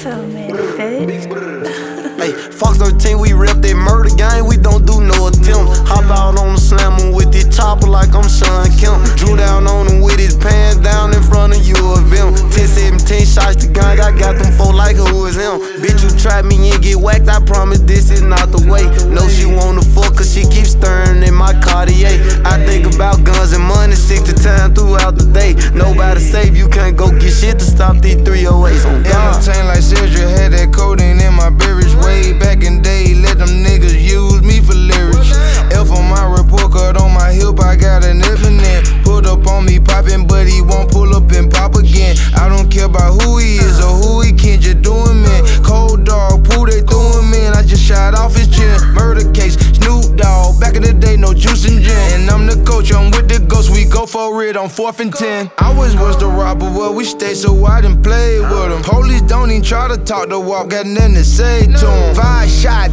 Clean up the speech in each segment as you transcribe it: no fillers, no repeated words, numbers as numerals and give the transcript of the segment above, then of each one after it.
So many, bitch. Hey, Fox 13, we rep that murder gang, we don't do no attempt. Hop out on the slammer with this chopper like I'm Sean Kemp. Drew down on him with his pants down in front of you of him. 10-17 shots to gang, I got them folk like who is him. Bitch, you trap me and get whacked, I promise this is not the way. Know she wanna fuck cause she keeps stirring in my Cartier. I think about guns and money 60 times throughout the day. Nobody save you, can't go get shit to stop these 308s on God. Entertain like Cedric, had that codeine in my beverage. Way back in day, let them niggas use me for lyrics. F on my report card on my hip, I got an evident. Put up on me poppin', but he won't pull up and pop again. I don't care about who he is or who he can, just doing man. Cold dog, pull they threw him in, I just shot off his chin. Murder case, Snoop Dogg, back in the day, no juice and gin. And I'm the coach, I'm with the ghost, we go for it on 4th and 10. I always was the robber, well we stay so I done played with him. Police don't even try to talk to walk, got nothing to say to him. 5 shot,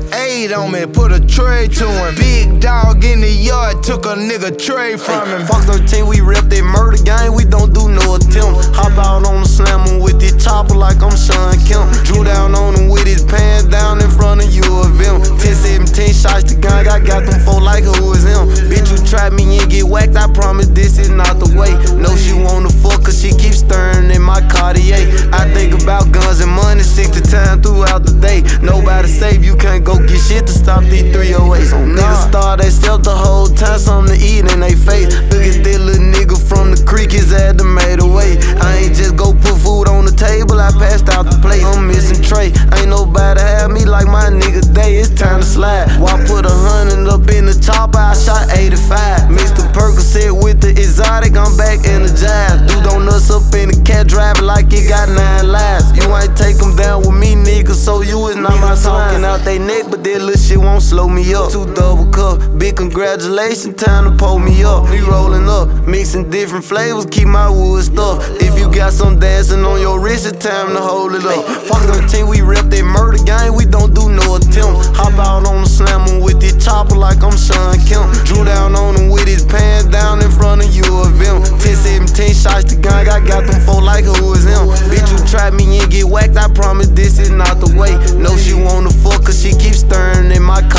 38 on me, put a tray to him. Big dog in the yard, took a nigga tray from him. Fox 13, we rep that murder gang, we don't do no attempt. Hop out on the slammer with this chopper like I'm Sean Kemp. Drew down on him with his pants down in front of you of him. 10-17 shots to gang, I got them folk like who is him. Bitch, you trap me and get whacked, I promise this is not the way. Know she wanna fuck cause she keeps stirring in my Cartier. I think about guns and money 60 times throughout the day. Nobody save you, can't go get shit to stop these 308s on God. Niggas starve they self the whole time, something to eat in they face. Look at that little nigga from the creek, his ass done made away. I ain't just go put food on the table, I passed out the plate. I'm missing tray, ain't nobody have me like my nigga day, it's time to slide. Why put 100 up in the chopper, I shot 85. Mr. Percocet with the exotic, I'm back energized. Dude on us up in the cat driving like it got 9 lives. You ain't take them down with me, nigga, so you is not my talking out they neck, but that little shit won't slow me up. 2 double cup, big congratulations, time to pull me up. We rolling up, mixing different flavors, keep my wood stuff. If you got some dancing on your wrist, it's time to hold it up. Fox 13, we rep that murder gang, we don't do no attempt. Hop out on the slammer with this chopper like I'm Sean Kemp. Drew down on him with his pants down in front of you of him. 10-17 shots to gang, I got them folk like who is him. Bitch, you trap me and get whacked, I promise this is not the way. Know she wanna fuck cause she keeps stirring in my